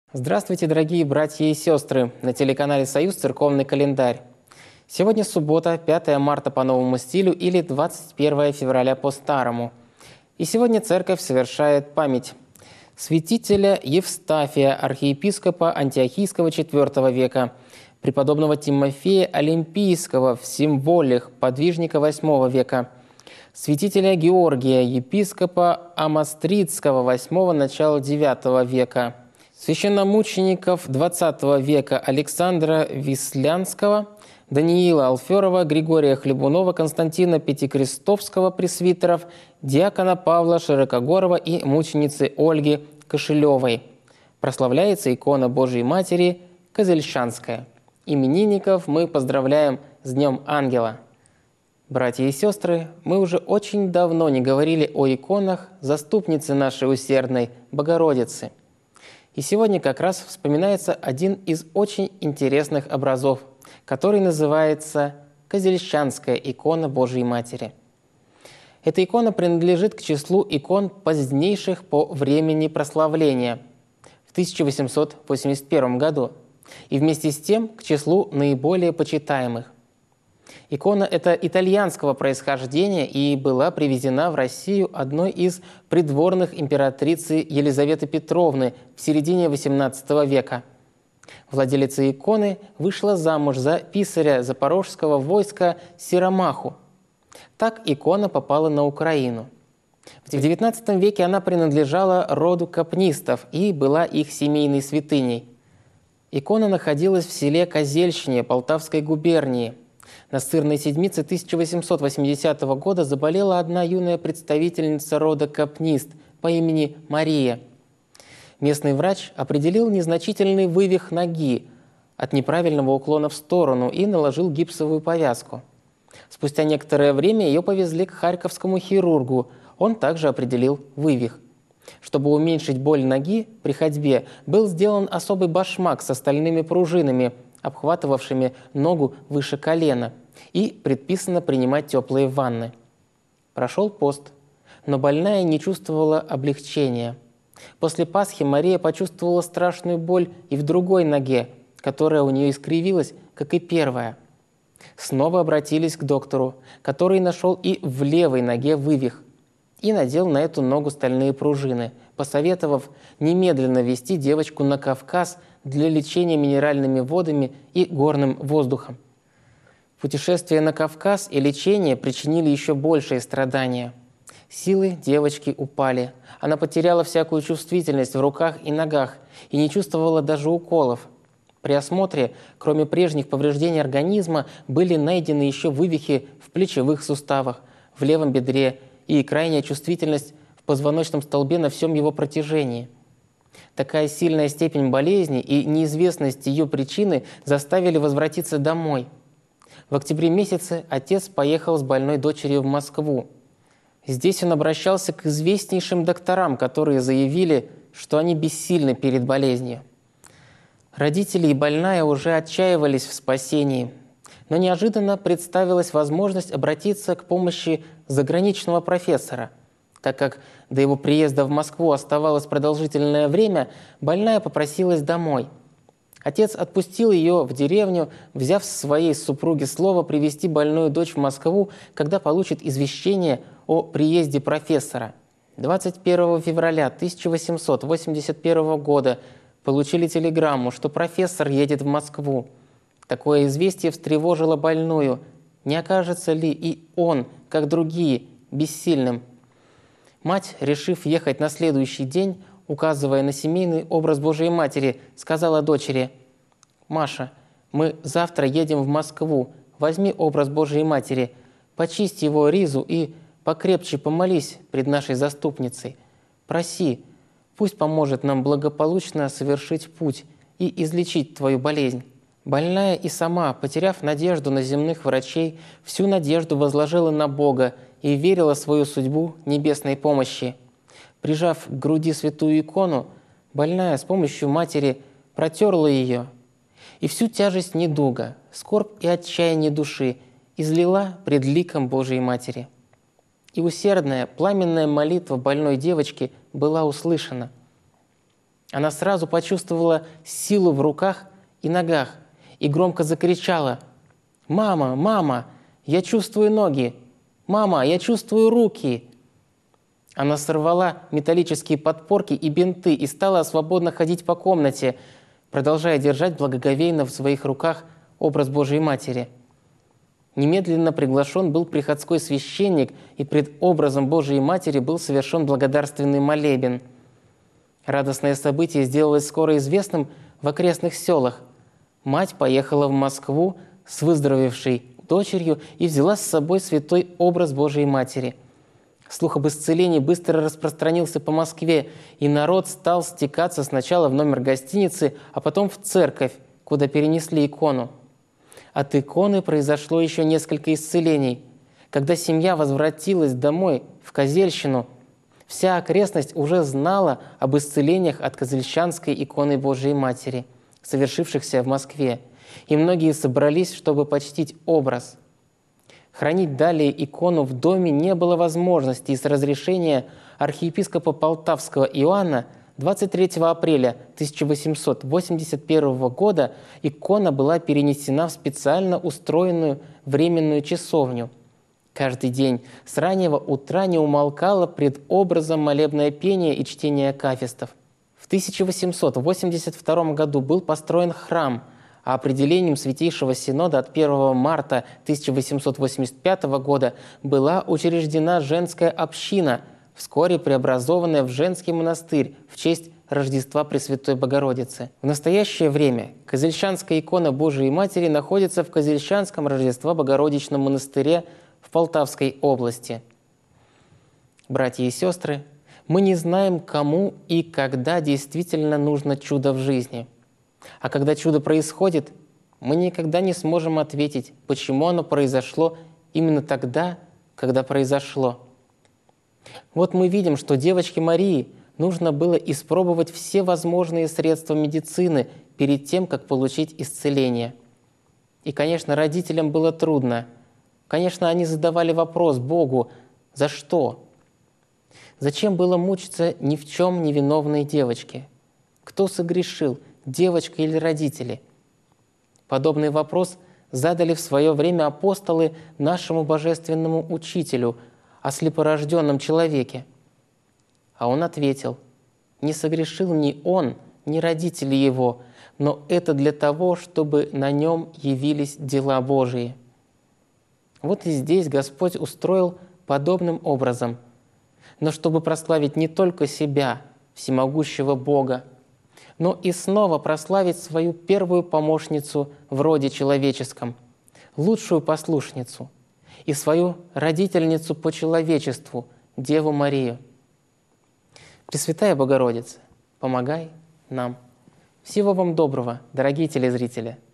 Здравствуйте, дорогие братья и сестры! На телеканале «Союз. Церковный календарь». Сегодня суббота, 5 марта по новому стилю или 21 февраля по старому. И сегодня церковь совершает память святителя Евстафия, архиепископа Антиохийского IV века, преподобного Тимофея Олимпийского в Символях, подвижника VIII века, святителя Георгия, епископа Амастридского VIII начала IX века, священномучеников XX века Александра Вислянского, Даниила Алферова, Григория Хлебунова, Константина Пятикрестовского пресвитеров, диакона Павла Широкогорова и мученицы Ольги Кошелевой. Прославляется икона Божией Матери Козельщанская. Именинников мы поздравляем с Днем Ангела. Братья и сестры, мы уже очень давно не говорили о иконах заступницы нашей усердной Богородицы. И сегодня как раз вспоминается один из очень интересных образов, который называется Козельщанская икона Божией Матери. Эта икона принадлежит к числу икон позднейших по времени прославления в 1881 году и вместе с тем к числу наиболее почитаемых. Икона эта итальянского происхождения и была привезена в Россию одной из придворных императрицы Елизаветы Петровны в середине XVIII века. Владелица иконы вышла замуж за писаря запорожского войска Сиромаху. Так икона попала на Украину. В XIX веке она принадлежала роду капнистов и была их семейной святыней. Икона находилась в селе Козельщине Полтавской губернии. На сырной седмице 1880 года заболела одна юная представительница рода капнист по имени Мария. Местный врач определил незначительный вывих ноги от неправильного уклона в сторону и наложил гипсовую повязку. Спустя некоторое время ее повезли к харьковскому хирургу. Он также определил вывих. Чтобы уменьшить боль ноги при ходьбе, был сделан особый башмак с стальными пружинами, обхватывавшими ногу выше колена, и предписано принимать теплые ванны. Прошел пост, но больная не чувствовала облегчения. После Пасхи Мария почувствовала страшную боль и в другой ноге, которая у нее искривилась, как и первая. Снова обратились к доктору, который нашел и в левой ноге вывих, и надел на эту ногу стальные пружины, посоветовав немедленно везти девочку на Кавказ для лечения минеральными водами и горным воздухом. Путешествие на Кавказ и лечение причинили еще большие страдания. Силы девочки упали. Она потеряла всякую чувствительность в руках и ногах и не чувствовала даже уколов. При осмотре, кроме прежних повреждений организма, были найдены еще вывихи в плечевых суставах, в левом бедре и крайняя чувствительность в позвоночном столбе на всем его протяжении. Такая сильная степень болезни и неизвестность ее причины заставили возвратиться домой. В октябре месяце отец поехал с больной дочерью в Москву. Здесь он обращался к известнейшим докторам, которые заявили, что они бессильны перед болезнью. Родители и больная уже отчаивались в спасении, но неожиданно представилась возможность обратиться к помощи заграничного профессора. Так как до его приезда в Москву оставалось продолжительное время, больная попросилась домой. Отец отпустил ее в деревню, взяв с своей супруги слово привезти больную дочь в Москву, когда получит извещение о приезде профессора. 21 февраля 1881 года получили телеграмму, что профессор едет в Москву. Такое известие встревожило больную. Не окажется ли и он, как другие, бессильным? Мать, решив ехать на следующий день, указывая на семейный образ Божией Матери, сказала дочери: «Маша, мы завтра едем в Москву, возьми образ Божией Матери, почисть его ризу и покрепче помолись пред нашей заступницей. Проси, пусть поможет нам благополучно совершить путь и излечить твою болезнь». Больная и сама, потеряв надежду на земных врачей, всю надежду возложила на Бога и верила свою судьбу небесной помощи. Прижав к груди святую икону, больная с помощью матери протерла ее, и всю тяжесть недуга, скорбь и отчаяние души излила пред ликом Божией Матери. И усердная, пламенная молитва больной девочки была услышана. Она сразу почувствовала силу в руках и ногах и громко закричала: «Мама, мама, я чувствую ноги! Мама, я чувствую руки!» Она сорвала металлические подпорки и бинты и стала свободно ходить по комнате, продолжая держать благоговейно в своих руках образ Божией Матери. Немедленно приглашен был приходской священник, и пред образом Божией Матери был совершен благодарственный молебен. Радостное событие сделалось скоро известным в окрестных селах. Мать поехала в Москву с выздоровевшей дочерью и взяла с собой святой образ Божией Матери. Слух об исцелении быстро распространился по Москве, и народ стал стекаться сначала в номер гостиницы, а потом в церковь, куда перенесли икону. От иконы произошло еще несколько исцелений. Когда семья возвратилась домой, в Козельщину, вся окрестность уже знала об исцелениях от Козельщанской иконы Божией Матери, совершившихся в Москве, и многие собрались, чтобы почтить образ. Хранить далее икону в доме не было возможности, и с разрешения архиепископа Полтавского Иоанна 23 апреля 1881 года икона была перенесена в специально устроенную временную часовню. Каждый день с раннего утра не умолкало пред образом молебное пение и чтение акафистов. В 1882 году был построен храм, а определением Святейшего Синода от 1 марта 1885 года была учреждена женская община, вскоре преобразованная в женский монастырь в честь Рождества Пресвятой Богородицы. В настоящее время Козельщанская икона Божией Матери находится в Козельщанском Рождества Богородичном монастыре в Полтавской области. Братья и сестры, мы не знаем, кому и когда действительно нужно чудо в жизни. А когда чудо происходит, мы никогда не сможем ответить, почему оно произошло именно тогда, когда произошло. Вот мы видим, что девочке Марии нужно было испробовать все возможные средства медицины перед тем, как получить исцеление. И, конечно, родителям было трудно. Конечно, они задавали вопрос Богу: за что? Зачем было мучиться ни в чем невиновной девочке? Кто согрешил, девочка или родители? Подобный вопрос задали в свое время апостолы нашему божественному учителю о слепорожденном человеке. А он ответил: не согрешил ни он, ни родители его, но это для того, чтобы на нем явились дела Божии. Вот и здесь Господь устроил подобным образом, но чтобы прославить не только себя, всемогущего Бога, но и снова прославить свою первую помощницу в роде человеческом, лучшую послушницу, и свою родительницу по человечеству, Деву Марию. Пресвятая Богородица, помогай нам. Всего вам доброго, дорогие телезрители!